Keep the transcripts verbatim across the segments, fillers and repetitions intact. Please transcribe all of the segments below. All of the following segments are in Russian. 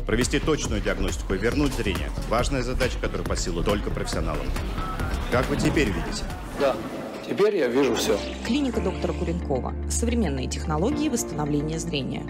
Провести точную диагностику и вернуть зрение – важная задача, которая по силу только профессионалам. Как вы теперь видите? Да, теперь я вижу все. Клиника доктора Куренкова. Современные технологии восстановления зрения.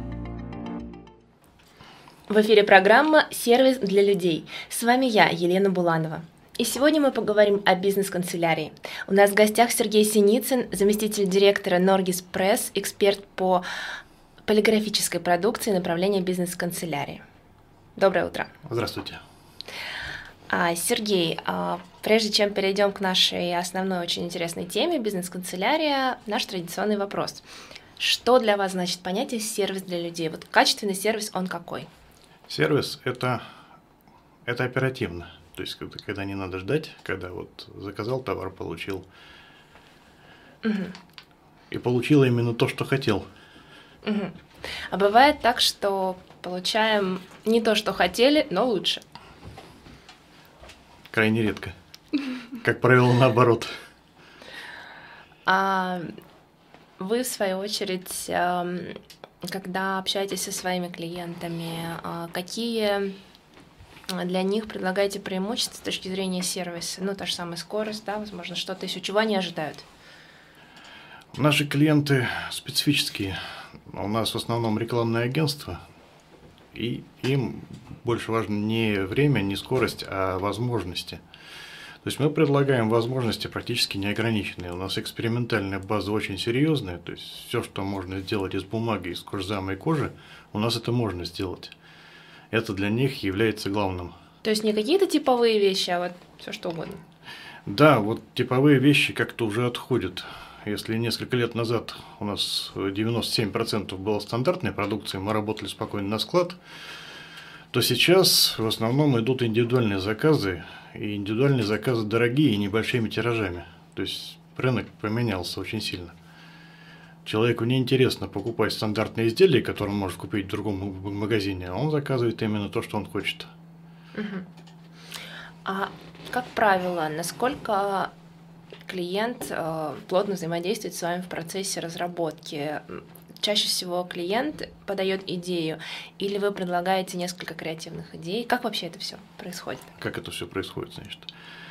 В эфире программа «Сервис для людей». С вами я, Елена Буланова. И сегодня мы поговорим о бизнес-канцелярии. У нас в гостях Сергей Синицын, заместитель директора Норгис Пресс, эксперт по полиграфической продукции направления бизнес-канцелярии. Доброе утро. Здравствуйте. А, Сергей, а, прежде чем перейдем к нашей основной очень интересной теме бизнес-канцелярия, наш традиционный вопрос. Что для вас значит понятие «сервис для людей»? Вот качественный сервис, он какой? Сервис – это, это оперативно. То есть, когда, когда не надо ждать, когда вот заказал товар, получил. Угу. И получил именно то, что хотел. Угу. А бывает так, что получаем не то, что хотели, но лучше? Крайне редко. Как правило, наоборот. А вы, в свою очередь, когда общаетесь со своими клиентами, какие для них предлагаете преимущества с точки зрения сервиса? Ну, та же самая скорость, да, возможно, что-то еще, чего они ожидают? Наши клиенты специфические. У нас в основном рекламное агентство, и им больше важно не время, не скорость, а возможности. То есть мы предлагаем возможности практически неограниченные. У нас экспериментальная база очень серьезная, то есть все, что можно сделать из бумаги, из кожзама и кожи, у нас это можно сделать. Это для них является главным. То есть не какие-то типовые вещи, а вот все что угодно? Да, вот типовые вещи как-то уже отходят. Если несколько лет назад у нас девяносто семь процентов было стандартной продукции, мы работали спокойно на склад, то сейчас в основном идут индивидуальные заказы, и индивидуальные заказы дорогие и небольшими тиражами. То есть рынок поменялся очень сильно. Человеку неинтересно покупать стандартные изделия, которые он может купить в другом магазине, а он заказывает именно то, что он хочет. Угу. А как правило, насколько клиент э, плотно взаимодействует с вами в процессе разработки? Чаще всего клиент подает идею, или вы предлагаете несколько креативных идей? Как вообще это все происходит? Как это все происходит, значит?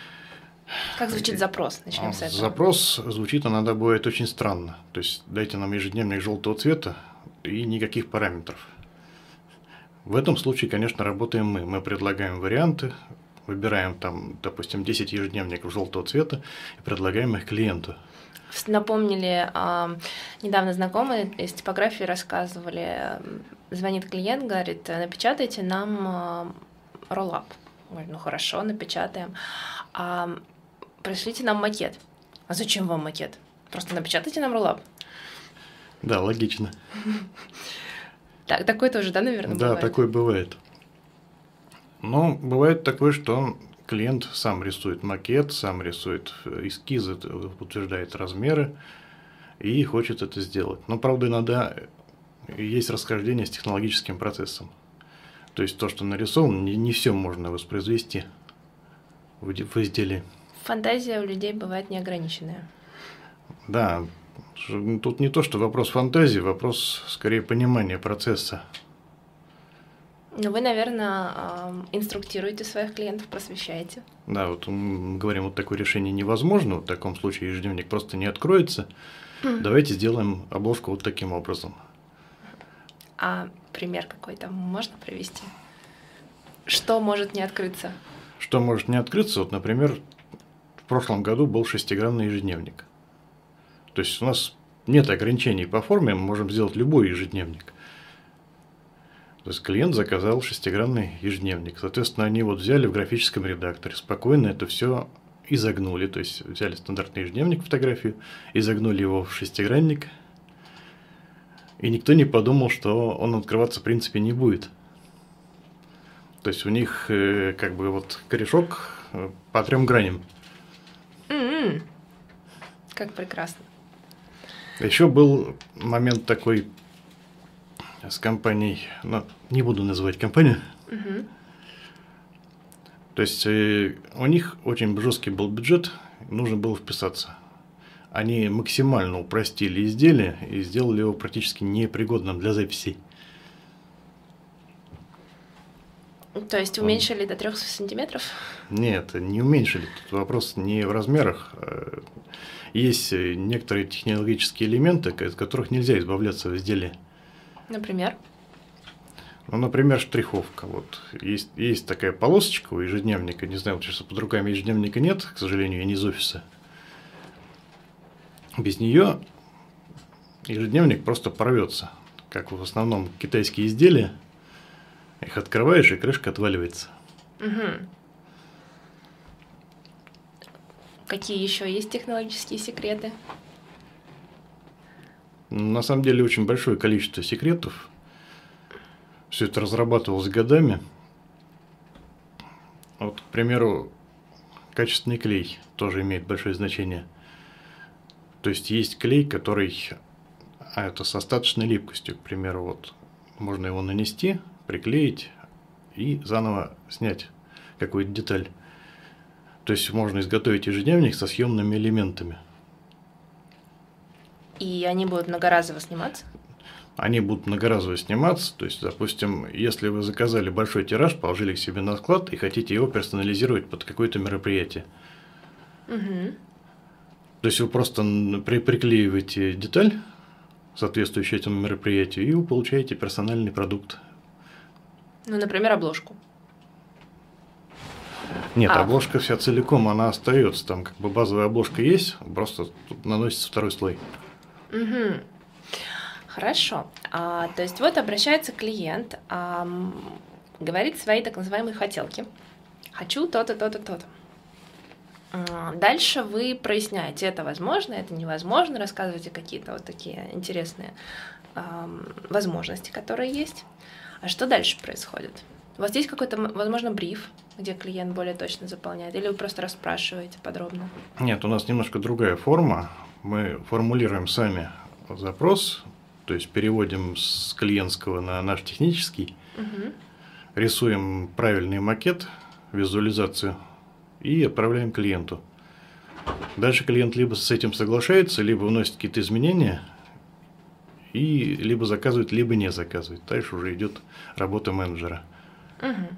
Как звучит запрос? Начнем с этого. Запрос звучит иногда бывает очень странно. То есть дайте нам ежедневник желтого цвета и никаких параметров. В этом случае, конечно, работаем мы. Мы предлагаем варианты, выбираем там, допустим, десять ежедневников желтого цвета и предлагаем их клиенту. Напомнили, недавно знакомые из типографии рассказывали, звонит клиент, говорит, напечатайте нам роллап. Говорю, ну хорошо, напечатаем. А пришлите нам макет. А зачем вам макет? Просто напечатайте нам роллап. Да, логично. Так, такое тоже, да, наверное, да, бывает? Да, такое бывает. Но бывает такое, что клиент сам рисует макет, сам рисует эскизы, утверждает размеры и хочет это сделать. Но, правда, иногда есть расхождение с технологическим процессом. То есть то, что нарисовано, не, не все можно воспроизвести в, в изделии. Фантазия у людей бывает неограниченная. Да, тут не то, что вопрос фантазии, вопрос скорее понимания процесса. Ну, вы, наверное, инструктируете своих клиентов, просвещаете. Да, вот мы говорим, вот такое решение невозможно, в таком случае ежедневник просто не откроется. Mm. Давайте сделаем обложку вот таким образом. А пример какой-то можно привести? Что может не открыться? Что может не открыться? Вот, например, в прошлом году был шестигранный ежедневник. То есть у нас нет ограничений по форме, мы можем сделать любой ежедневник. То есть клиент заказал шестигранный ежедневник. Соответственно, они вот взяли в графическом редакторе, спокойно это все изогнули. То есть взяли стандартный ежедневник, фотографию, изогнули его в шестигранник. И никто не подумал, что он открываться в принципе не будет. То есть у них э, как бы вот корешок по трем граням. Mm-hmm. Как прекрасно. Еще был момент такой с компанией, ну, не буду называть компанию. Mm-hmm. То есть э, у них очень жесткий был бюджет, нужно было вписаться. Они максимально упростили изделие и сделали его практически непригодным для записей. То есть уменьшили Он... до трех сантиметров? Нет, не уменьшили. Тут вопрос не в размерах. Есть некоторые технологические элементы, от которых нельзя избавляться в изделии. Например? Ну, например, штриховка. Вот. Есть, есть такая полосочка у ежедневника. Не знаю, вот сейчас под руками ежедневника нет, к сожалению, я не из офиса. Без нее ежедневник просто порвется. Как в основном китайские изделия. Их открываешь, и крышка отваливается. Угу. Какие еще есть технологические секреты? На самом деле очень большое количество секретов. Все это разрабатывалось годами. Вот, к примеру, качественный клей тоже имеет большое значение. То есть есть клей, который, а это с остаточной липкостью, к примеру, вот можно его нанести, приклеить и заново снять какую-то деталь. То есть можно изготовить ежедневник со съемными элементами. И они будут многоразово сниматься? Они будут многоразово сниматься. То есть, допустим, если вы заказали большой тираж, положили к себе на склад и хотите его персонализировать под какое-то мероприятие. Угу. То есть вы просто при приклеиваете деталь, соответствующую этому мероприятию, и вы получаете персональный продукт. Ну, например, обложку. Нет, а. обложка вся целиком, она остается. Там как бы базовая обложка есть, просто тут наносится второй слой. Угу. Хорошо. А, то есть вот обращается клиент, а, говорит свои так называемые хотелки. Хочу то-то, то-то, то-то. А, дальше вы проясняете, это возможно, это невозможно, рассказываете какие-то вот такие интересные а, возможности, которые есть. А что дальше происходит? У вас есть какой-то, возможно, бриф, где клиент более точно заполняет, или вы просто расспрашиваете подробно? Нет, у нас немножко другая форма. Мы формулируем сами запрос, то есть переводим с клиентского на наш технический, угу. рисуем правильный макет, визуализацию и отправляем клиенту. Дальше клиент либо с этим соглашается, либо вносит какие-то изменения, и либо заказывает, либо не заказывает. Дальше уже идет работа менеджера. Угу.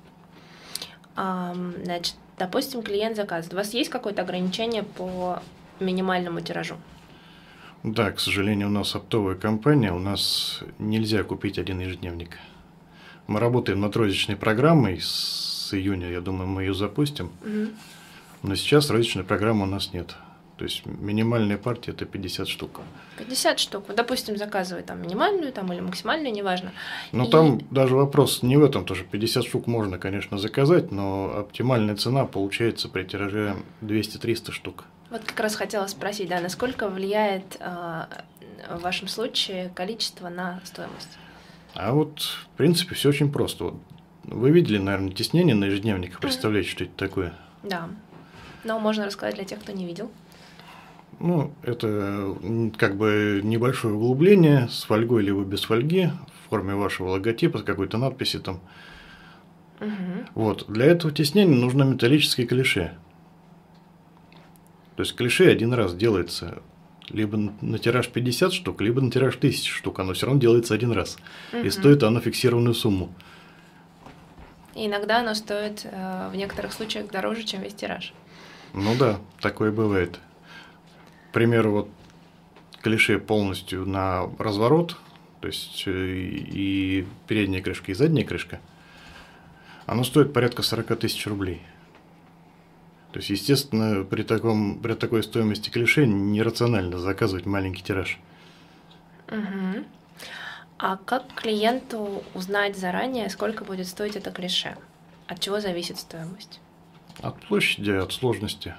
А, значит, допустим, клиент заказывает. У вас есть какое-то ограничение по минимальному тиражу? Да, к сожалению, у нас оптовая компания, у нас нельзя купить один ежедневник. Мы работаем над розничной программой, с июня, я думаю, мы ее запустим, угу. но сейчас розничной программы у нас нет. То есть минимальная партия – это пятьдесят штук. пятьдесят штук. Вот, допустим, заказывает там минимальную там, или максимальную, неважно. Но и... там даже вопрос не в этом тоже. пятьдесят штук можно, конечно, заказать, но оптимальная цена получается при тираже двести-триста штук. Вот как раз хотела спросить, да, насколько влияет э, в вашем случае количество на стоимость? А вот, в принципе, все очень просто. Вот вы видели, наверное, тиснение на ежедневниках, представляете, что это такое? Да, но можно рассказать для тех, кто не видел. Ну, это как бы небольшое углубление с фольгой либо без фольги в форме вашего логотипа, с какой-то надписи там. Угу. Вот. Для этого тиснения нужно металлическое клише. То есть клише один раз делается либо на тираж пятьдесят штук, либо на тираж тысяча штук. Оно все равно делается один раз. Угу. И стоит оно фиксированную сумму. И иногда оно стоит э, в некоторых случаях дороже, чем весь тираж. Ну да, такое бывает. К примеру, вот клише полностью на разворот, то есть и передняя крышка, и задняя крышка, оно стоит порядка сорок тысяч рублей. То есть, естественно, при, таком, при такой стоимости клише нерационально заказывать маленький тираж. Угу. А как клиенту узнать заранее, сколько будет стоить это клише? От чего зависит стоимость? От площади, от сложности.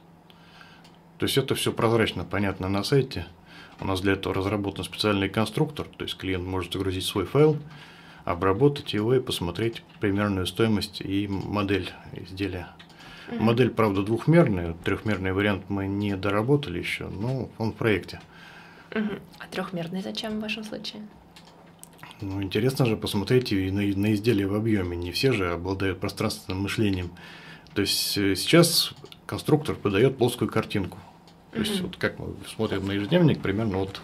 То есть это все прозрачно, понятно на сайте. У нас для этого разработан специальный конструктор. То есть клиент может загрузить свой файл, обработать его и посмотреть примерную стоимость и модель изделия. Mm-hmm. Модель, правда, двухмерная. Трехмерный вариант мы не доработали еще, но он в проекте. Mm-hmm. А трехмерный зачем в вашем случае? Ну, интересно же посмотреть и на, на изделие в объеме. Не все же обладают пространственным мышлением. То есть сейчас конструктор подает плоскую картинку. То есть, mm-hmm. вот как мы смотрим на ежедневник, примерно вот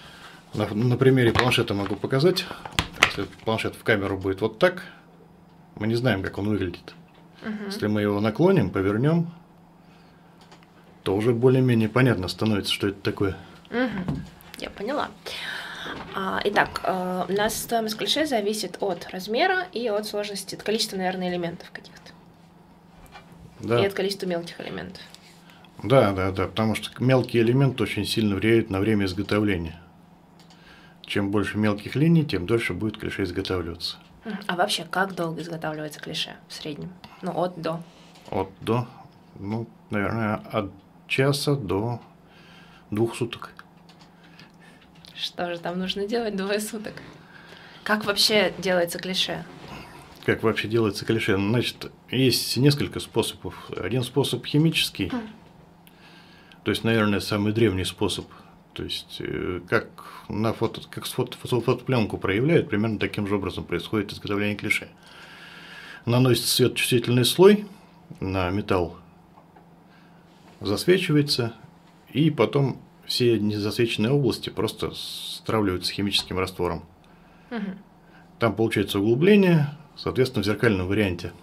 на, на примере планшета могу показать. Если планшет в камеру будет вот так, Мы не знаем, как он выглядит. Мгм. Если мы его наклоним, повернем, то уже более-менее понятно становится, что это такое. Мгм. Я поняла. А, итак, э, у нас стоимость клише зависит от размера и от сложности, от количества, наверное, элементов каких-то. Да. И от количества мелких элементов. Да, да, да, потому что мелкие элементы очень сильно влияют на время изготовления. Чем больше мелких линий, тем дольше будет клише изготавливаться. Мгм. А вообще, как долго изготавливается клише в среднем? Ну, от до. От до, ну, наверное, от часа до двух суток. Что же там нужно делать двое суток? Как вообще делается клише? Как вообще делается клише? Значит, есть несколько способов. Один способ химический, то есть, наверное, самый древний способ. То есть, э, как на фото, как с фото, фото, фотопленку проявляют, примерно таким же образом происходит изготовление клише. Наносится светочувствительный слой на металл, засвечивается, и потом все незасвеченные области просто стравливаются химическим раствором. Мгм. Там получается углубление, соответственно, в зеркальном варианте.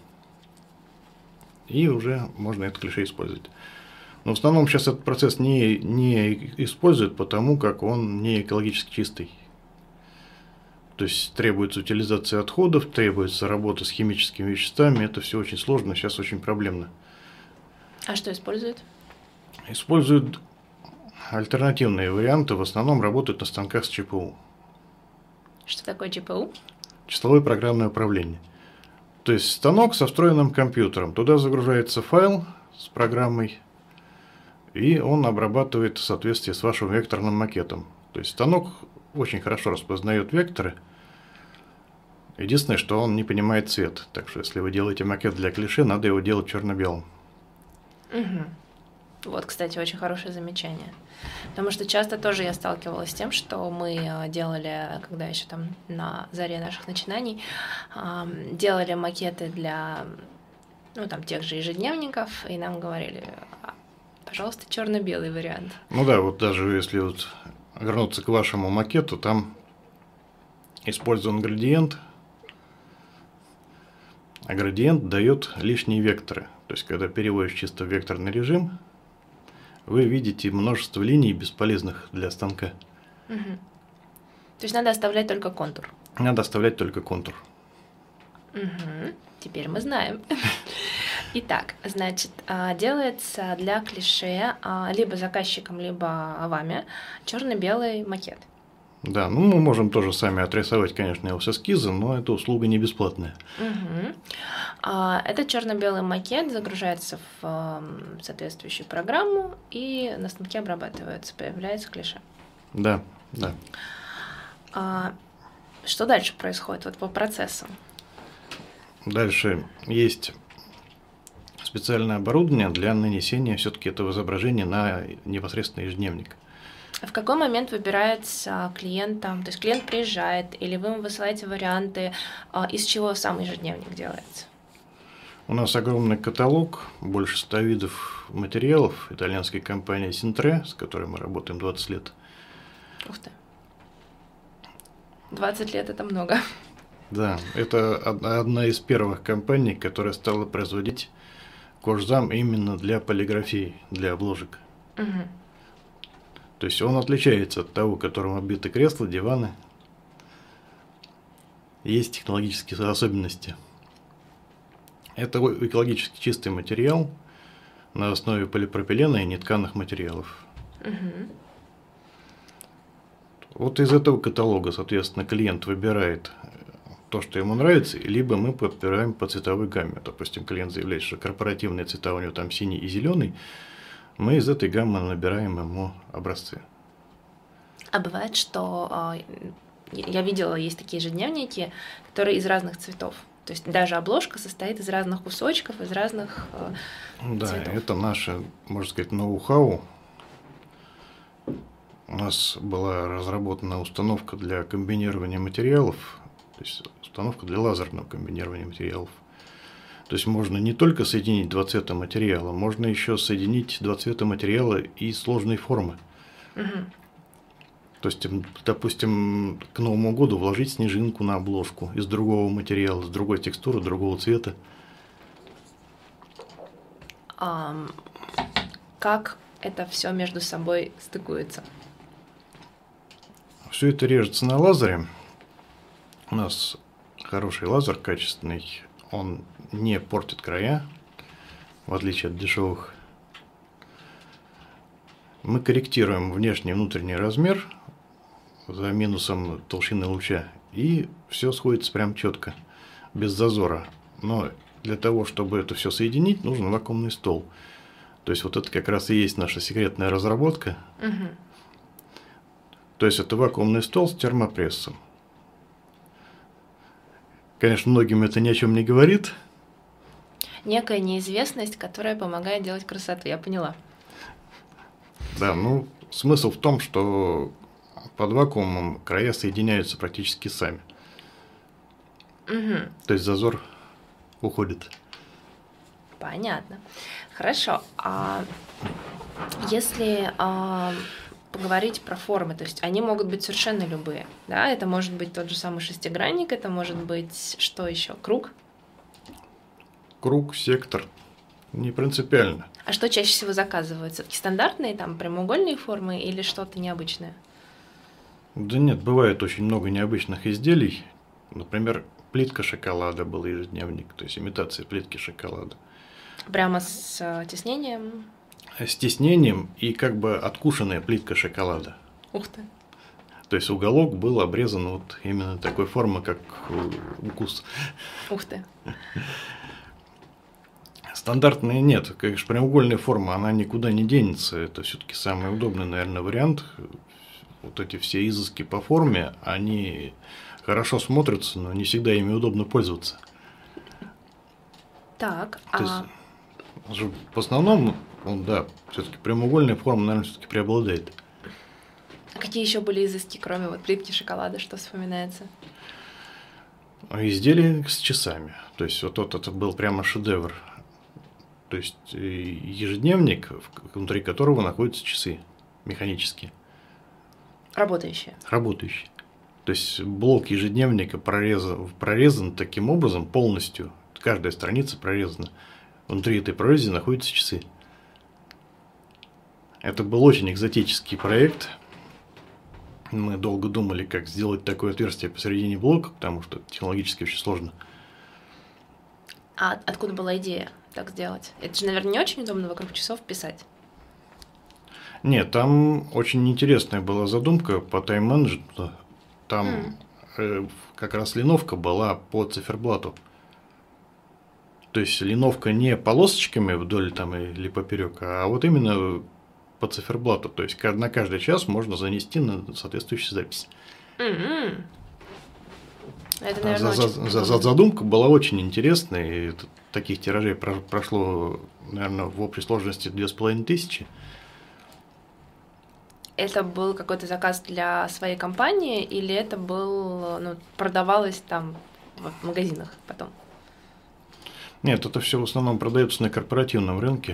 И уже можно это клише использовать. Но в основном сейчас этот процесс не, не используют, потому как он не экологически чистый. То есть требуется утилизация отходов, требуется работа с химическими веществами. Это все очень сложно, сейчас очень проблемно. А что используют? Используют альтернативные варианты, в основном работают на станках с ЧПУ. Что такое ЧПУ? Числовое программное управление. То есть станок со встроенным компьютером. Туда загружается файл с программой, и он обрабатывает в соответствии с вашим векторным макетом. То есть станок очень хорошо распознает векторы. Единственное, что он не понимает цвет. Так что если вы делаете макет для клише, надо его делать черно-белым. Мгм. Вот, кстати, очень хорошее замечание. Потому что часто тоже я сталкивалась с тем, что мы э, делали, когда еще там на заре наших начинаний, ам, делали макеты для, ну, там, тех же ежедневников, и нам говорили, «А, пожалуйста, черно-белый вариант». Ну да, вот даже если вот вернуться к вашему макету, там использован градиент, а градиент дает лишние векторы. То есть, когда переводишь чисто в векторный режим, вы видите множество линий бесполезных для станка. Мгм. То есть надо оставлять только контур. Надо оставлять только контур. Мгм. Теперь мы знаем. Итак, значит, а, делается для клише а, либо заказчиком, либо вами черно-белый макет. Да, ну мы можем тоже сами отрисовать, конечно, его с эскиза, но эта услуга не бесплатная. Мгм. А, Этот черно-белый макет загружается в ам, соответствующую программу и на станке обрабатывается, появляется клише. Да, да. А, Что дальше происходит вот по процессу? Дальше есть специальное оборудование для нанесения все-таки этого изображения на непосредственно ежедневник. В какой момент выбирается клиентом? То есть клиент приезжает, или вы ему высылаете варианты, а, из чего сам ежедневник делается? У нас огромный каталог, больше ста видов материалов итальянской компании Синтре, с которой мы работаем двадцать лет. Ух ты. двадцать лет это много. Да, это одна из первых компаний, которая стала производить кожзам именно для полиграфии, для обложек. Мгм. То есть он отличается от того, которым обиты кресла, диваны. Есть технологические особенности. Это экологически чистый материал на основе полипропилена и нетканых материалов. Мгм. Вот из этого каталога, соответственно, клиент выбирает то, что ему нравится, либо мы подбираем по цветовой гамме. Допустим, клиент заявляет, что корпоративные цвета у него там синий и зеленый. Мы из этой гаммы набираем ему образцы. А бывает, что а, я видела, есть такие ежедневники, которые из разных цветов. То есть даже обложка состоит из разных кусочков, из разных а, Да, цветов. это наше, можно сказать, ноу-хау. У нас была разработана установка для комбинирования материалов, то есть установка для лазерного комбинирования материалов. То есть можно не только соединить два цвета материала, можно еще соединить два цвета материала и сложной формы. Мгм. То есть, допустим, к Новому году вложить снежинку на обложку из другого материала, с другой текстуры, другого цвета. А, как это все между собой стыкуется? Все это режется на лазере. У нас хороший лазер, качественный, он не портит края, в отличие от дешевых. Мы корректируем внешний и внутренний размер за минусом толщины луча, и все сходится прям четко, без зазора. Но для того, чтобы это все соединить, нужен вакуумный стол. То есть вот это как раз и есть наша секретная разработка. Угу. То есть это вакуумный стол с термопрессом. Конечно, многим это ни о чем не говорит. Некая неизвестность, которая помогает делать красоту, я поняла. Да, ну смысл в том, что под вакуумом края соединяются практически сами. Угу. То есть зазор уходит. Понятно. Хорошо. А если а, поговорить про формы, то есть они могут быть совершенно любые, да? Это может быть тот же самый шестигранник, это может быть что еще? Круг? Круг, сектор. Не принципиально. А что чаще всего заказывают? Все-таки стандартные там прямоугольные формы или что-то необычное? Да нет, бывает очень много необычных изделий. Например, плитка шоколада был ежедневник, то есть имитация плитки шоколада. Прямо с э, тиснением? С тиснением и как бы откушенная плитка шоколада. Ух ты. То есть уголок был обрезан вот именно такой формы, как укус. Ух ты. Стандартные нет. Конечно, прямоугольная форма, она никуда не денется. Это все-таки самый удобный, наверное, вариант. Вот эти все изыски по форме, они хорошо смотрятся, но не всегда ими удобно пользоваться. Так, То а... есть, в основном, ну, да, все-таки прямоугольная форма, наверное, все-таки преобладает. а какие еще были изыски, кроме вот плитки шоколада, что вспоминается? Изделия с часами. То есть, вот тот это был прямо шедевр. То есть, ежедневник, внутри которого находятся часы механические. Работающие. Работающие. То есть, блок ежедневника прорезан, прорезан таким образом полностью. Каждая страница прорезана. Внутри этой прорези находятся часы. Это был очень экзотический проект. Мы долго думали, как сделать такое отверстие посередине блока, потому что технологически очень сложно. А откуда была идея так сделать? Это же, наверное, не очень удобно вокруг часов писать. Нет, там очень интересная была задумка по тайм-менеджменту. Там mm. э, как раз линовка была по циферблату. То есть линовка не полосочками вдоль там или поперек, а вот именно по циферблату. То есть на каждый час можно занести на соответствующую запись. Mm-hmm. Это, наверное, за, очень за, за, задумка была очень интересная. И таких тиражей про, прошло, наверное, в общей сложности две с половиной тысячи. Это был какой-то заказ для своей компании или это был, ну, продавалось там в магазинах потом? Нет, это все в основном продается на корпоративном рынке.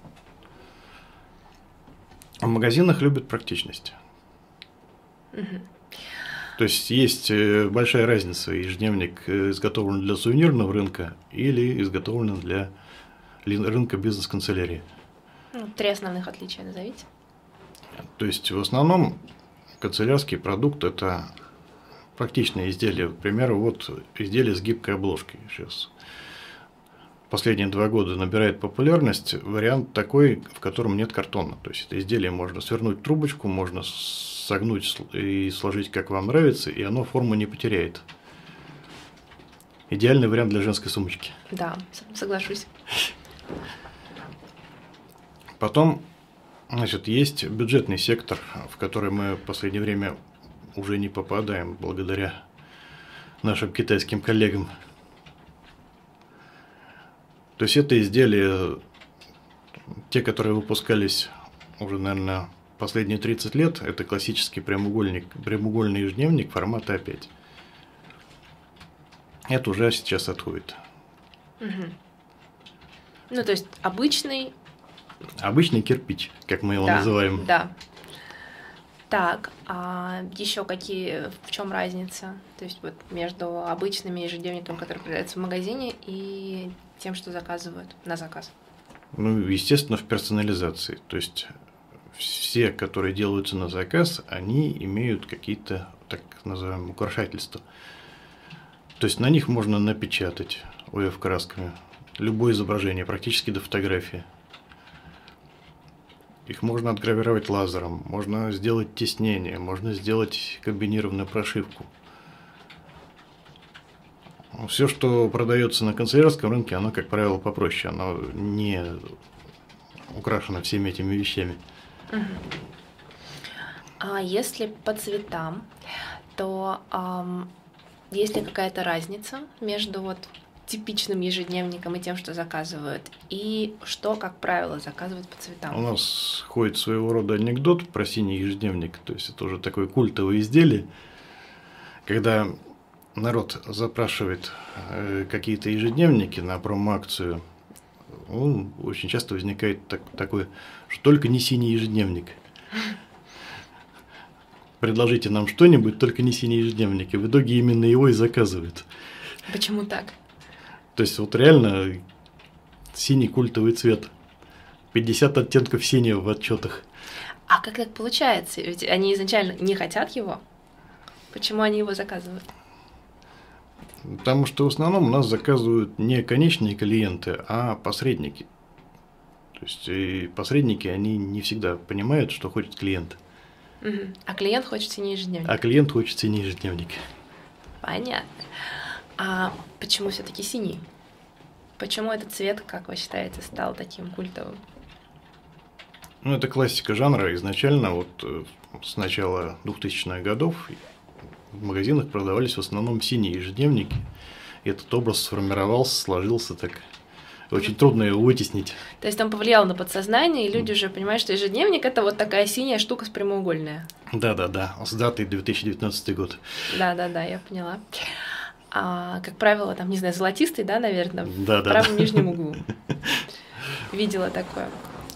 В магазинах любят практичность. Угу. То есть есть большая разница, ежедневник изготовлен для сувенирного рынка или изготовлен для рынка бизнес-канцелярии. Ну, три основных отличия назовите. То есть в основном канцелярский продукт – это практичные изделия. К примеру, вот изделие с гибкой обложкой сейчас. Последние два года набирает популярность вариант такой, в котором нет картона. То есть это изделие можно свернуть трубочку, можно согнуть и сложить, как вам нравится, и оно форму не потеряет. Идеальный вариант для женской сумочки. Да, соглашусь. Потом, значит, есть бюджетный сектор, в который мы в последнее время уже не попадаем благодаря нашим китайским коллегам. То есть это изделия, те, которые выпускались уже, наверное, последние тридцать лет, это классический прямоугольник, прямоугольный ежедневник формата А пять. Это уже сейчас отходит. Угу. Ну, то есть обычный... Обычный кирпич, как мы его да, называем. Да. Так, а еще какие, в чем разница? То есть вот между обычными ежедневниками, которые продаются в магазине, и тем, что заказывают на заказ? Ну, естественно, в персонализации. То есть все, которые делаются на заказ, они имеют какие-то, так называемые, украшательства. То есть на них можно напечатать о эф-красками любое изображение, практически до фотографии. Их можно отгравировать лазером, можно сделать тиснение, можно сделать комбинированную прошивку. Все, что продается на канцелярском рынке, оно, как правило, попроще. Оно не украшено всеми этими вещами. Угу. А если по цветам, то ам, есть ли какая-то разница между вот типичным ежедневником и тем, что заказывают, и что, как правило, заказывают по цветам? У нас ходит своего рода анекдот про синий ежедневник, то есть это уже такое культовое изделие, когда народ запрашивает э, какие-то ежедневники на промо-акцию, ну, очень часто возникает так, такое, что только не синий ежедневник. Предложите нам что-нибудь, только не синий ежедневник, и в итоге именно его и заказывают. Почему так? То есть вот реально синий культовый цвет. пятьдесят оттенков синего в отчетах. А как так получается? Ведь они изначально не хотят его. Почему они его заказывают? Потому что в основном у нас заказывают не конечные клиенты, а посредники. То есть и посредники, они не всегда понимают, что хочет клиент. Угу. А клиент хочет синий ежедневник? А клиент хочет синий ежедневник. Понятно. А почему все-таки синий? Почему этот цвет, как вы считаете, стал таким культовым? Ну, это классика жанра. Изначально, вот с начала двухтысячных годов в магазинах продавались в основном синие ежедневники. И этот образ сформировался, сложился так. Очень трудно его вытеснить. То есть он повлиял на подсознание, и люди уже понимают, что ежедневник – это вот такая синяя штука с прямоугольная. Да-да-да, с датой две тысячи девятнадцатый год. Да-да-да, я поняла. А, как правило, там, не знаю, золотистый, да, наверное, в да, правом да. нижнем углу. Видела такое.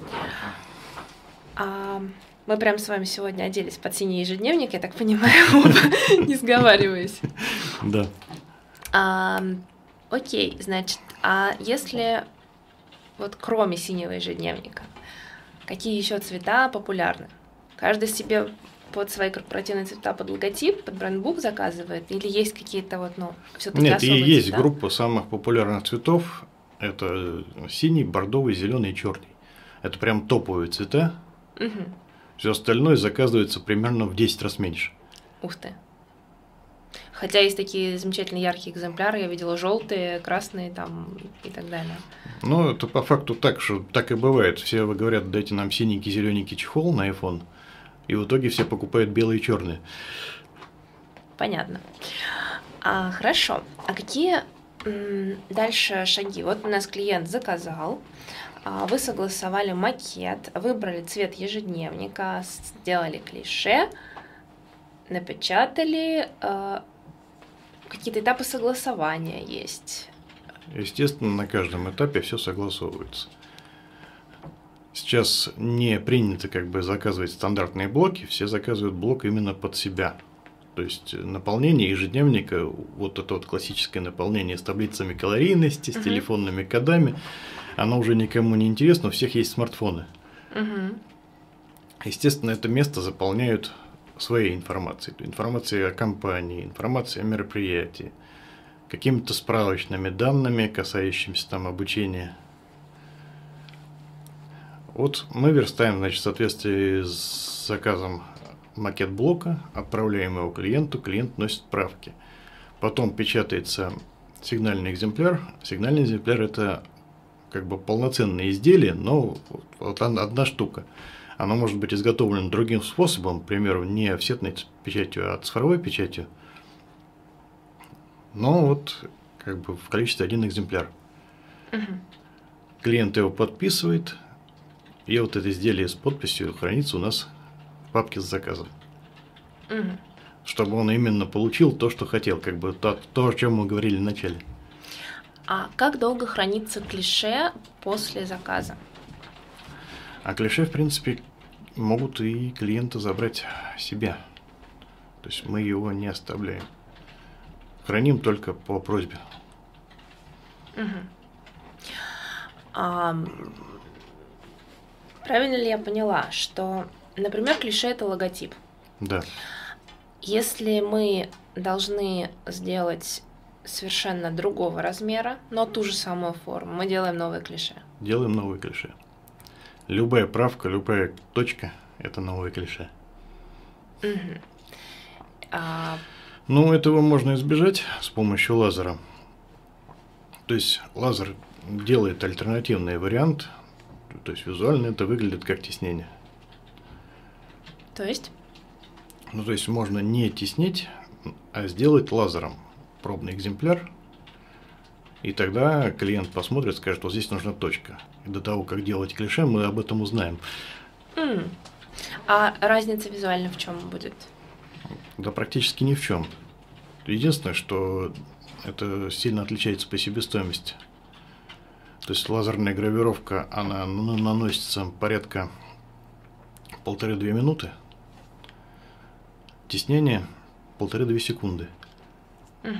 А, мы прям с вами сегодня оделись под синий ежедневник, я так понимаю, оба, не сговариваясь. Да. А, окей, значит, а если вот кроме синего ежедневника, какие еще цвета популярны? Каждый себе под свои корпоративные цвета, под логотип, под брендбук заказывает? Или есть какие-то вот, ну, все-таки Нет, особые и есть цвета? группа самых популярных цветов. Это синий, бордовый, зеленый и черный. Это прям топовые цвета. Угу. Все остальное заказывается примерно в десять раз меньше. Ух ты. Хотя есть такие замечательно яркие экземпляры, я видела желтые, красные там и так далее. Ну, это по факту так, что так и бывает. Все говорят, дайте нам синенький, зелененький чехол на iPhone, и в итоге все покупают белые и черные. Понятно. А, хорошо. А какие м, дальше шаги? Вот у нас клиент заказал, а, вы согласовали макет, выбрали цвет ежедневника, сделали клише, напечатали. А, какие-то этапы согласования есть? Естественно, на каждом этапе все согласовывается. Сейчас не принято как бы заказывать стандартные блоки, все заказывают блок именно под себя. То есть наполнение ежедневника, вот это вот классическое наполнение с таблицами калорийности, с uh-huh. телефонными кодами, оно уже никому не интересно, у всех есть смартфоны. Uh-huh. Естественно, это место заполняют своей информацией. Информацией о компании, информацией о мероприятии, какими-то справочными данными, касающимися там обучения. Вот мы верстаем, значит, в соответствии с заказом макет блока, отправляем его клиенту, клиент носит правки. Потом печатается сигнальный экземпляр. Сигнальный экземпляр – это как бы полноценное изделие, но вот одна штука. Оно может быть изготовлено другим способом, к примеру, не офсетной печатью, а цифровой печатью. Но вот как бы в количестве один экземпляр. Угу. Клиент его подписывает, и вот это изделие с подписью хранится у нас в папке с заказом. Угу. Чтобы он именно получил то, что хотел, как бы то, то, о чем мы говорили в начале. А как долго хранится клише после заказа? А клише, в принципе, могут и клиента забрать себе. То есть мы его не оставляем. Храним только по просьбе. Угу. А, правильно ли я поняла, что, например, клише – это логотип? Да. Если мы должны сделать совершенно другого размера, но ту же самую форму, мы делаем новое клише. Делаем новое клише. Любая правка, любая точка – это новое клише. Угу. А... Ну, этого можно избежать с помощью лазера. То есть лазер делает альтернативный вариант, то есть визуально это выглядит как теснение. То есть? Ну, то есть можно не теснить, а сделать лазером пробный экземпляр, и тогда клиент посмотрит, скажет, вот здесь нужна точка. И до того, как делать клише, мы об этом узнаем. Mm. А разница визуально в чем будет? Да практически ни в чем. Единственное, что это сильно отличается по себестоимости. То есть лазерная гравировка, она наносится порядка полторы-две минуты. Теснение полторы-две секунды. Угу.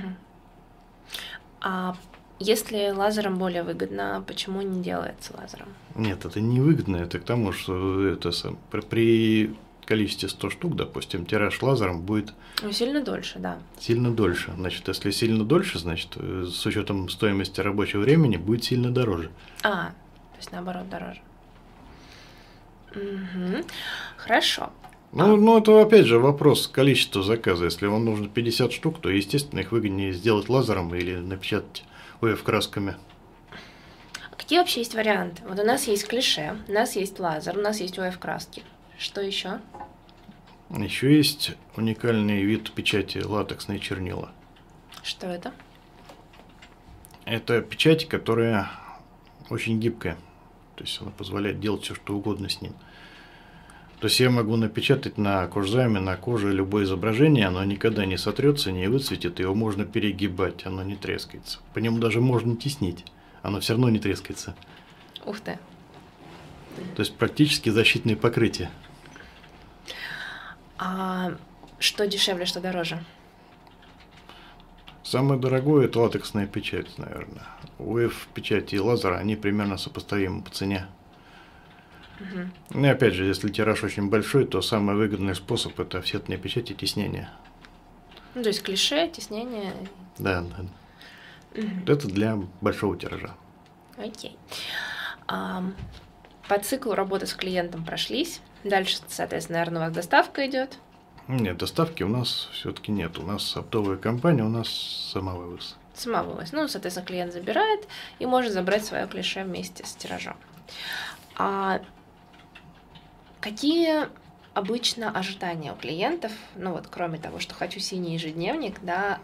А если лазером более выгодно, почему не делается лазером? Нет, это не выгодно. Это к тому, что это сам, при, при количестве сто штук, допустим, тираж лазером будет ну, сильно дольше, да. Сильно дольше. Значит, если сильно дольше, значит, с учетом стоимости рабочего времени будет сильно дороже. А, то есть наоборот дороже. Угу. Хорошо. Ну, а. ну, это опять же вопрос количества заказа. Если вам нужно пятьдесят штук, то, естественно, их выгоднее сделать лазером или напечатать о эф-красками. А какие вообще есть варианты? Вот у нас есть клише, у нас есть лазер, у нас есть о эф-краски. Что еще? Еще есть уникальный вид печати латексные чернила. Что это? Это печать, которая очень гибкая. То есть она позволяет делать все, что угодно с ним. То есть я могу напечатать на кожзаме, на коже любое изображение, оно никогда не сотрется, не выцветит, его можно перегибать, оно не трескается. По нему даже можно теснить, оно все равно не трескается. Ух ты. То есть практически защитное покрытие. А что дешевле, что дороже? Самое дорогое – это латексная печать, наверное. о эф-печать и лазер, они примерно сопоставимы по цене. Угу. Ну и опять же, если тираж очень большой, то самый выгодный способ – это офсетная печать и теснение. Ну, то есть клише, теснение. Да, да. Угу. Это для большого тиража. Окей. А, по циклу работы с клиентом прошлись. Дальше, соответственно, наверное, у вас доставка идет. Нет, доставки у нас все-таки нет. У нас оптовая компания, у нас самовывоз. Самовывоз. Ну, соответственно, клиент забирает и может забрать свое клише вместе с тиражом. А какие обычно ожидания у клиентов, ну вот кроме того, что хочу синий ежедневник, да,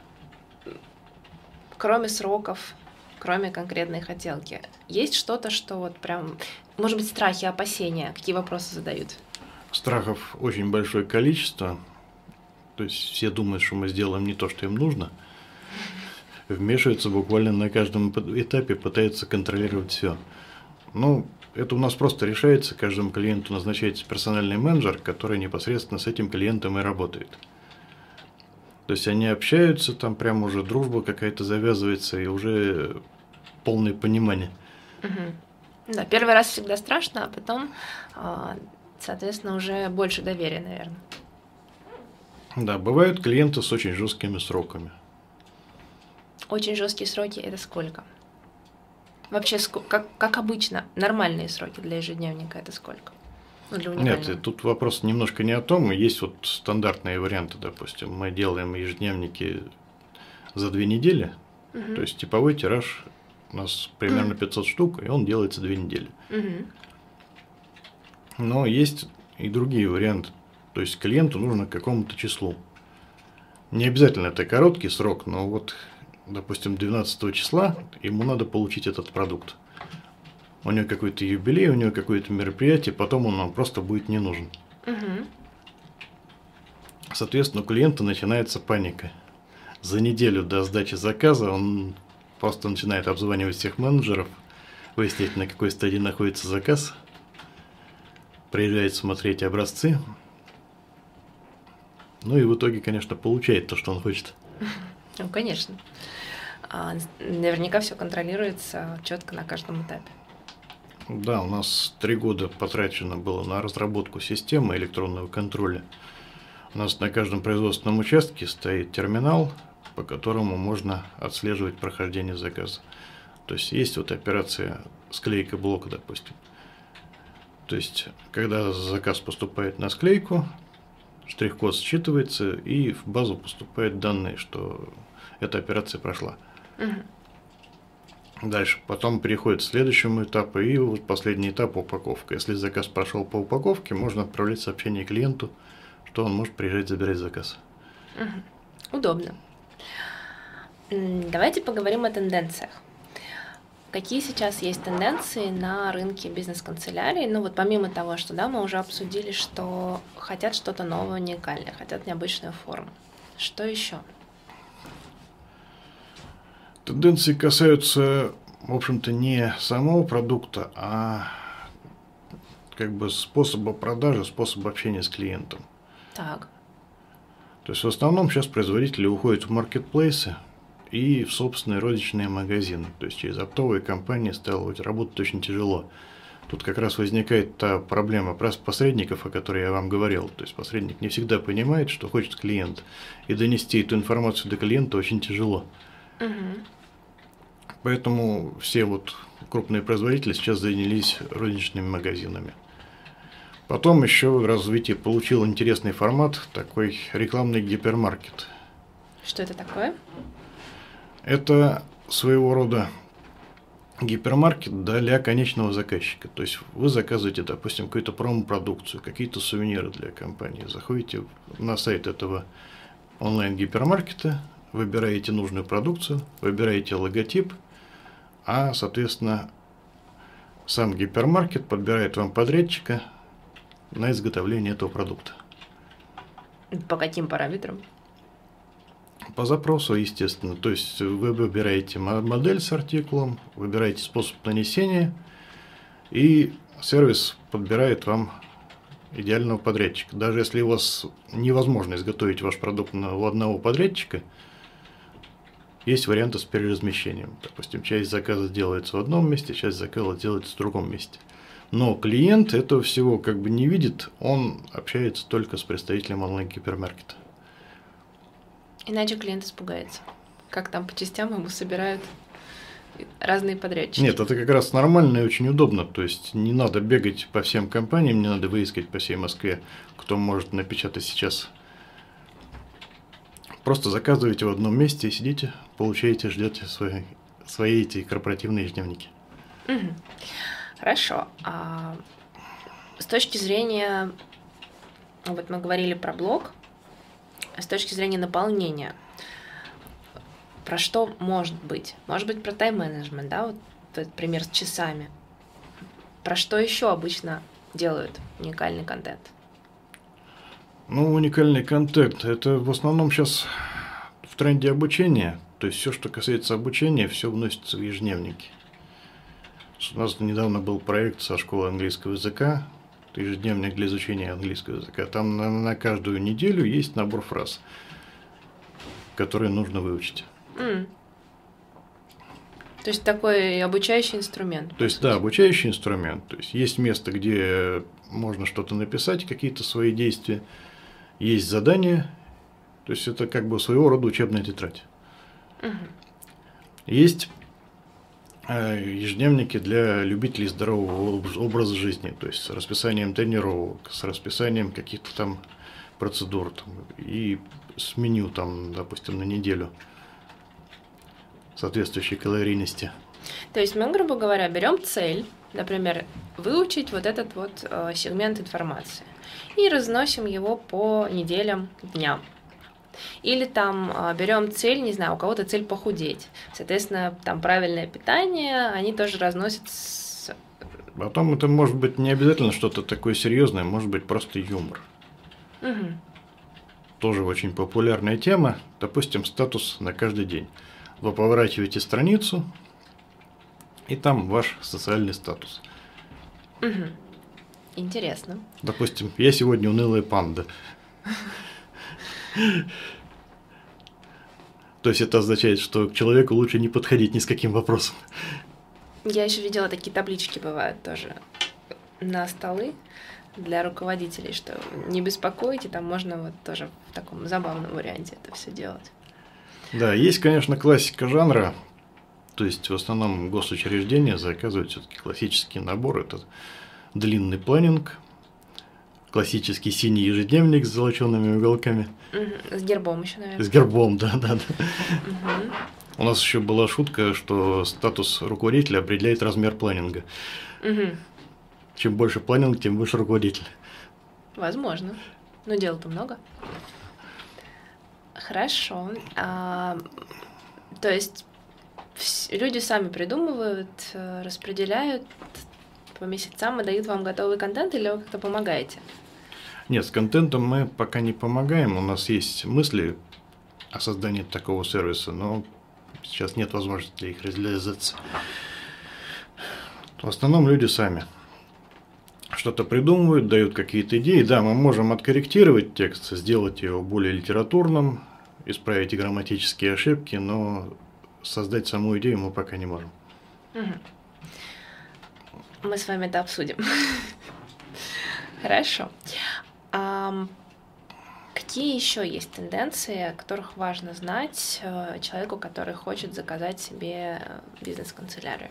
кроме сроков, кроме конкретной хотелки, есть что-то, что вот прям, может быть, страхи, опасения, какие вопросы задают? Страхов очень большое количество. То есть все думают, что мы сделаем не то, что им нужно. Вмешиваются буквально на каждом этапе, пытаются контролировать все. Ну, это у нас просто решается, каждому клиенту назначается персональный менеджер, который непосредственно с этим клиентом и работает. То есть они общаются, там прям уже дружба какая-то завязывается и уже полное понимание. Угу. Да, первый раз всегда страшно, а потом, соответственно, уже больше доверия, наверное. Да, бывают клиенты с очень жесткими сроками. Очень жесткие сроки – это сколько? Вообще, как, как обычно, нормальные сроки для ежедневника – это сколько? Ну, для уникального. Нет, тут вопрос немножко не о том. Есть вот стандартные варианты, допустим. Мы делаем ежедневники за две недели. Угу. То есть типовой тираж у нас примерно пятьсот штук, и он делается две недели. Угу. Но есть и другие варианты. То есть клиенту нужно к какому-то числу. Не обязательно это короткий срок, но вот, допустим, двенадцатого числа ему надо получить этот продукт. У него какой-то юбилей, у него какое-то мероприятие, потом он нам просто будет не нужен. Угу. Соответственно, у клиента начинается паника. За неделю до сдачи заказа он просто начинает обзванивать всех менеджеров, выяснять, на какой стадии находится заказ. приезжает смотреть образцы. Ну и в итоге, конечно, получает то, что он хочет. Ну, конечно. А, наверняка все контролируется четко на каждом этапе. Да, у нас три года потрачено было на разработку системы электронного контроля. У нас на каждом производственном участке стоит терминал, по которому можно отслеживать прохождение заказа. То есть есть вот операция склейка блока, допустим. То есть, когда заказ поступает на склейку, штрих-код считывается, и в базу поступают данные, что эта операция прошла. Угу. Дальше, потом переходит к следующему этапу, и вот последний этап – упаковка. Если заказ прошел по упаковке, можно отправлять сообщение клиенту, что он может приезжать забирать заказ. Угу. Удобно. Давайте поговорим о тенденциях. Какие сейчас есть тенденции на рынке бизнес-канцелярии? Ну вот помимо того, что да, мы уже обсудили, что хотят что-то новое, уникальное, хотят необычную форму. Что еще? Тенденции касаются, в общем-то, не самого продукта, а как бы способа продажи, способа общения с клиентом. Так. То есть в основном сейчас производители уходят в маркетплейсы и в собственные розничные магазины. То есть через оптовые компании стало работать очень тяжело. Тут как раз возникает та проблема посредников, о которой я вам говорил. То есть посредник не всегда понимает, что хочет клиент. И донести эту информацию до клиента очень тяжело. Угу. Поэтому все вот крупные производители сейчас занялись розничными магазинами. Потом еще развитие получил интересный формат, такой рекламный гипермаркет. Что это такое? Это своего рода гипермаркет для конечного заказчика. То есть вы заказываете, допустим, какую-то промо-продукцию, какие-то сувениры для компании. Заходите на сайт этого онлайн-гипермаркета, выбираете нужную продукцию, выбираете логотип, а, соответственно, сам гипермаркет подбирает вам подрядчика на изготовление этого продукта. По каким параметрам? По запросу, естественно. То есть вы выбираете модель с артикулом, выбираете способ нанесения, и сервис подбирает вам идеального подрядчика. Даже если у вас невозможно изготовить ваш продукт у одного подрядчика, есть варианты с переразмещением. Допустим, часть заказа делается в одном месте, часть заказа делается в другом месте. Но клиент этого всего как бы не видит, он общается только с представителем онлайн-гипермаркета. Иначе клиент испугается. Как там по частям ему собирают разные подрядчики. Нет, это как раз нормально и очень удобно. То есть не надо бегать по всем компаниям, не надо выискать по всей Москве, кто может напечатать сейчас. Просто заказываете в одном месте и сидите, получаете, ждете свои, свои эти корпоративные ежедневники. Угу. Хорошо. А с точки зрения, вот мы говорили про блог, с точки зрения наполнения, про что может быть? Может быть, про тайм-менеджмент, да, вот этот пример с часами. Про что еще обычно делают уникальный контент? Ну, уникальный контент – это в основном сейчас в тренде обучения. То есть все, что касается обучения, все вносится в ежедневники. У нас недавно был проект со школы английского языка, ежедневник для изучения английского языка. Там на, на каждую неделю есть набор фраз, которые нужно выучить. Mm. То есть такой обучающий инструмент. То есть, да, обучающий инструмент. То есть есть место, где можно что-то написать, какие-то свои действия. Есть задания. То есть это как бы своего рода учебная тетрадь. Mm-hmm. Есть ежедневники для любителей здорового образа жизни, то есть с расписанием тренировок, с расписанием каких-то там процедур там, и с меню, там, допустим, на неделю соответствующей калорийности. То есть мы, грубо говоря, берем цель, например, выучить вот этот вот э, сегмент информации и разносим его по неделям, дням. Или там берем цель, не знаю, у кого-то цель похудеть. Соответственно, там правильное питание, они тоже разносят с... Потом это может быть не обязательно что-то такое серьезное, может быть просто юмор. Угу. Тоже очень популярная тема. Допустим, статус на каждый день. Вы поворачиваете страницу, и там ваш социальный статус. Угу. Интересно. Допустим, я сегодня унылая панда. То есть это означает, что к человеку лучше не подходить ни с каким вопросом. Я еще видела, такие таблички бывают тоже на столы для руководителей, что не беспокойте, там можно вот тоже в таком забавном варианте это все делать. Да, есть, конечно, классика жанра. То есть в основном госучреждения заказывают все-таки классический набор. Это длинный планинг, классический синий ежедневник с золочеными уголками. Угу. С гербом еще, наверное. С гербом, да, да, да. Угу. У нас еще была шутка, что статус руководителя определяет размер планинга. Угу. Чем больше планинг, тем выше руководитель. Возможно. Но дел-то много. Хорошо. А, то есть люди сами придумывают, распределяют по месяцам и дают вам готовый контент, или вы как-то помогаете? Нет, с контентом мы пока не помогаем. У нас есть мысли о создании такого сервиса, но сейчас нет возможности для их реализации. В основном люди сами что-то придумывают, дают какие-то идеи. Да, мы можем откорректировать текст, сделать его более литературным, исправить грамматические ошибки, но создать саму идею мы пока не можем. Угу. Мы с вами это обсудим. Хорошо. А какие еще есть тенденции, о которых важно знать человеку, который хочет заказать себе бизнес-канцелярию?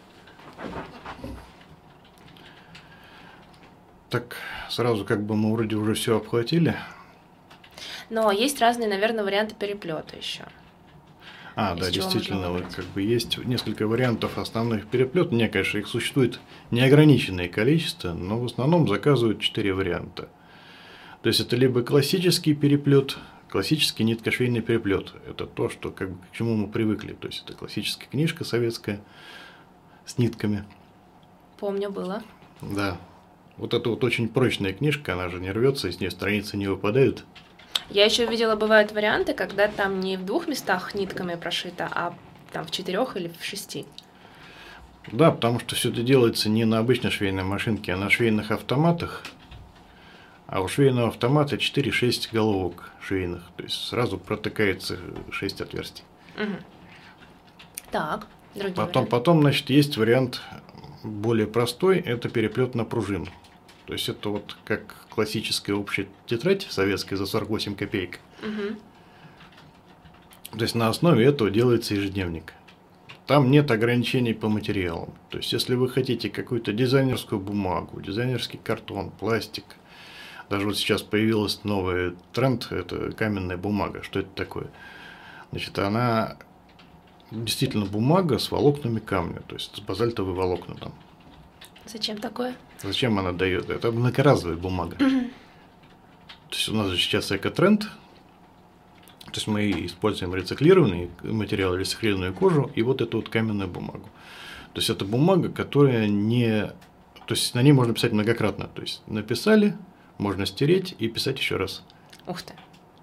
Так, сразу как бы мы вроде уже все обхватили. Но есть разные, наверное, варианты переплета еще. А, да, действительно, вот как бы есть несколько вариантов основных переплетов. Не, конечно, их существует неограниченное количество, но в основном заказывают четыре варианта. То есть это либо классический переплет, классический ниткошвейный переплет. Это то, что, как бы, к чему мы привыкли. То есть это классическая книжка советская с нитками. Помню, было. Да. Вот это вот очень прочная книжка, она же не рвется, из нее страницы не выпадают. Я еще видела, бывают варианты, когда там не в двух местах нитками прошито, а там в четырех или в шести. Да, потому что все это делается не на обычной швейной машинке, а на швейных автоматах. А у швейного автомата четыре-шесть головок швейных. То есть сразу протыкается шесть отверстий. Угу. Так, другие Потом, варианты. потом, значит, есть вариант более простой, это переплет на пружину. То есть это вот как классическая общая тетрадь советская за сорок восемь копеек. Угу. То есть на основе этого делается ежедневник. Там нет ограничений по материалам. То есть если вы хотите какую-то дизайнерскую бумагу, дизайнерский картон, пластик, даже вот сейчас появился новый тренд, это каменная бумага. Что это такое? Значит, она действительно бумага с волокнами камня, то есть с базальтовые волокна там. Зачем такое? Зачем она дает? Это многоразовая бумага. Угу. То есть у нас же сейчас экотренд. То есть мы используем рециклированный материал, рециклированную кожу и вот эту вот каменную бумагу. То есть это бумага, которая не... То есть на ней можно писать многократно. То есть написали, можно стереть и писать еще раз. Ух ты.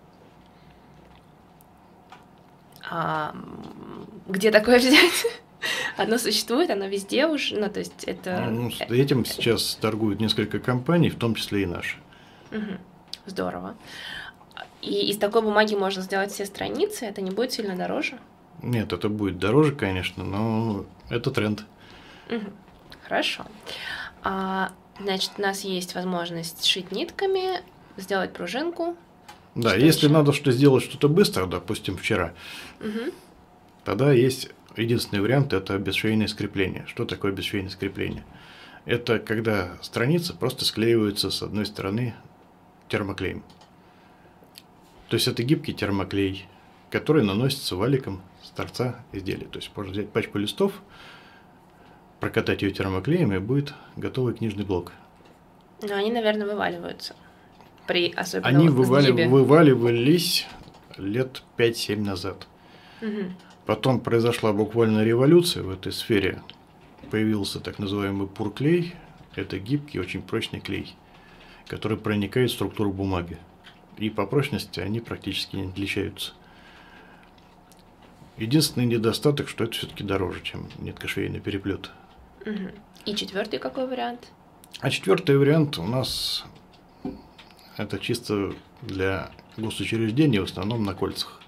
А где такое взять? Оно существует, оно везде уже, ну то есть это... Ну, этим сейчас торгуют несколько компаний, в том числе и наши. Угу. Здорово. И из такой бумаги можно сделать все страницы, это не будет сильно дороже? Нет, это будет дороже, конечно, но это тренд. Угу. Хорошо. А, значит, у нас есть возможность сшить нитками, сделать пружинку. Да, Что если еще? надо что сделать что-то быстро, допустим, вчера, Угу. тогда есть единственный вариант – это бесшвейное скрепление. Что такое бесшвейное скрепление? Это когда страницы просто склеиваются с одной стороны термоклеем. То есть это гибкий термоклей, который наносится валиком с торца изделия. То есть можно взять пачку листов, прокатать ее термоклеем, и будет готовый книжный блок. Но они, наверное, вываливаются. При особенно Они вот вывали- сгибе. вываливались лет пять-семь назад. Мгм. Потом произошла буквально революция в этой сфере. Появился так называемый пурклей. Это гибкий, очень прочный клей, который проникает в структуру бумаги. И по прочности они практически не отличаются. Единственный недостаток, что это все-таки дороже, чем ниткошвейный переплет. Мгм. И четвертый какой вариант? А четвертый вариант у нас это чисто для госучреждений, в основном на кольцах.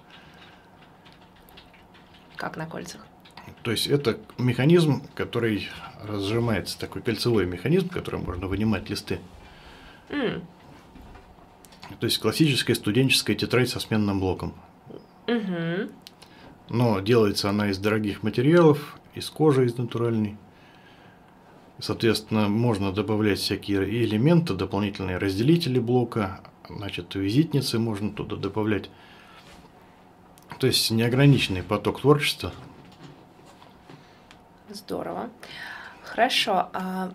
Как на кольцах? То есть это механизм, который разжимается, такой кольцевой механизм, которым можно вынимать листы. Mm. То есть классическая студенческая тетрадь со сменным блоком. Mm-hmm. Но делается она из дорогих материалов, из кожи, из натуральной. Соответственно, можно добавлять всякие элементы, дополнительные разделители блока, значит, визитницы можно туда добавлять. То есть неограниченный поток творчества. Здорово. Хорошо. А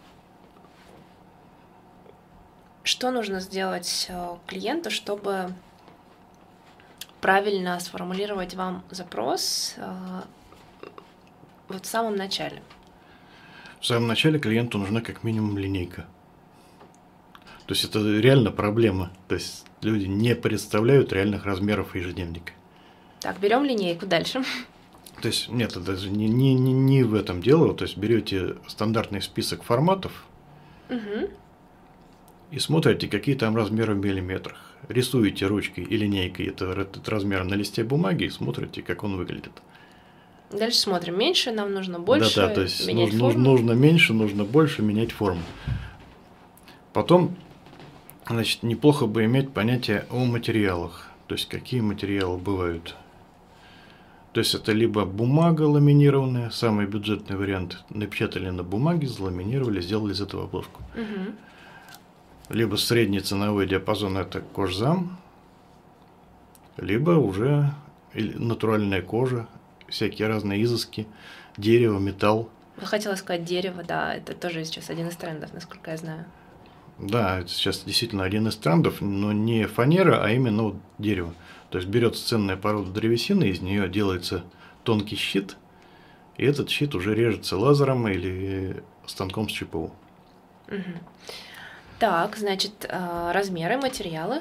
что нужно сделать клиенту, чтобы правильно сформулировать вам запрос вот в самом начале? В самом начале клиенту нужна как минимум линейка. То есть это реально проблема. То есть люди не представляют реальных размеров ежедневника. Так, берем линейку дальше. То есть нет, это даже не, не, не, не в этом дело. То есть берете стандартный список форматов Угу. и смотрите, какие там размеры в миллиметрах. Рисуете ручкой и линейкой это, этот размер на листе бумаги и смотрите, как он выглядит. Дальше смотрим. Меньше нам нужно, больше, Да-да, то есть менять нужно, форму. нужно меньше, нужно больше, менять форму. Потом, значит, неплохо бы иметь понятие о материалах. То есть какие материалы бывают. То есть это либо бумага ламинированная, самый бюджетный вариант. Напечатали на бумаге, заламинировали, сделали из этого обложку. Угу. Либо средний ценовой диапазон это кожзам, либо уже натуральная кожа, всякие разные изыски, дерево, металл. Я хотела сказать дерево, да, это тоже сейчас один из трендов, насколько я знаю. Да, это сейчас действительно один из трендов, но не фанера, а именно вот дерево. То есть берется ценная порода древесины, из нее делается тонкий щит, и этот щит уже режется лазером или станком с ЧПУ. Угу. Так, значит, размеры, материалы.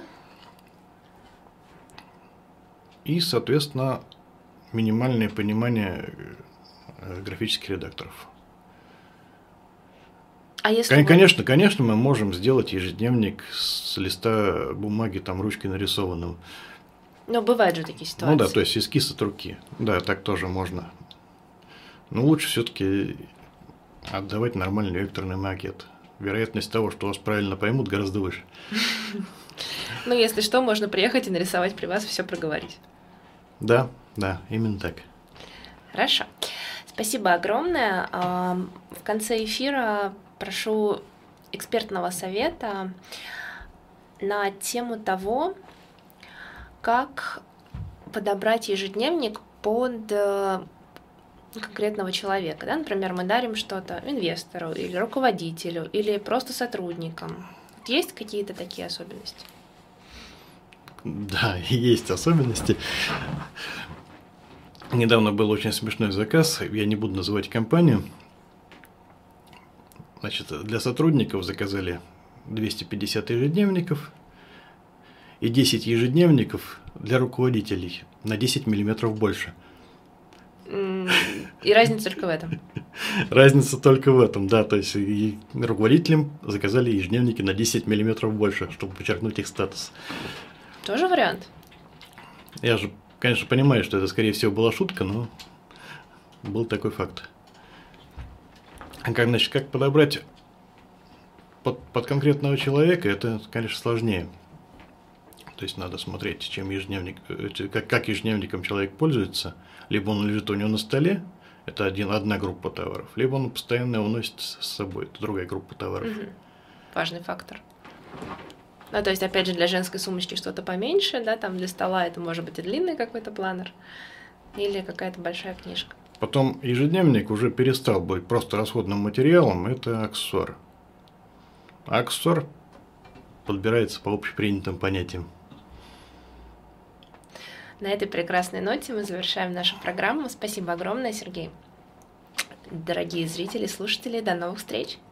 И, соответственно, минимальное понимание графических редакторов. А если Кон- вы- Конечно, конечно, мы можем сделать ежедневник с листа бумаги, там, ручкой нарисованным. Ну, бывают же такие ситуации. Ну да, то есть эскиз от руки. Да, так тоже можно. Но лучше все-таки отдавать нормальный векторный макет. Вероятность того, что вас правильно поймут, гораздо выше. Ну, если что, можно приехать и нарисовать при вас, все проговорить. Да, да, именно так. Хорошо. Спасибо огромное. А, В конце эфира прошу экспертного совета на тему того, как подобрать ежедневник под э, конкретного человека. Да? Например, мы дарим что-то инвестору или руководителю, или просто сотрудникам. Есть какие-то такие особенности? Да, есть особенности. Недавно был очень смешной заказ, я не буду называть компанию. Значит, для сотрудников заказали двести пятьдесят ежедневников и десять ежедневников для руководителей на десять миллиметров больше. М, И разница только в этом. Разница только в этом, да, то есть и руководителям заказали ежедневники на десять миллиметров больше, чтобы подчеркнуть их статус. Тоже вариант? Я же, конечно, понимаю, что это, скорее всего, была шутка, но был такой факт. А как, значит, как подобрать под, под конкретного человека, это, конечно, сложнее. То есть надо смотреть, чем ежедневник, э, как, как ежедневником человек пользуется. Либо он лежит у него на столе, это один, одна группа товаров, либо он постоянно его носит с собой, это другая группа товаров. Мгм. Важный фактор. Ну, то есть, опять же, для женской сумочки что-то поменьше, да, там для стола это может быть и длинный какой-то планер, или какая-то большая книжка. Потом ежедневник уже перестал быть просто расходным материалом, это аксессуар. А аксессуар подбирается по общепринятым понятиям. На этой прекрасной ноте мы завершаем нашу программу. Спасибо огромное, Сергей. Дорогие зрители, слушатели, до новых встреч!